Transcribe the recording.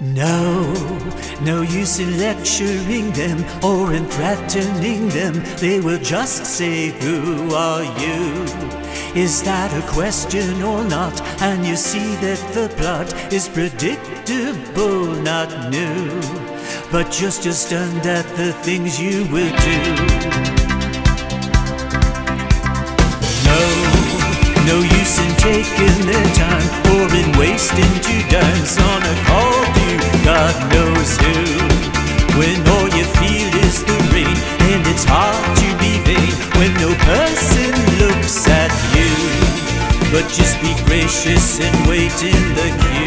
No, no use in lecturing them or in threatening them. They will just say, "Who are you? Is that a question or not?" And you see that the plot is predictable, not new, but just as stunned at the things you will do. No use in taking their time or in wasting to dance on a call to God knows who, when all you feel is the rain and it's hard to be vain when no person looks at you. But just be gracious and wait in the queue.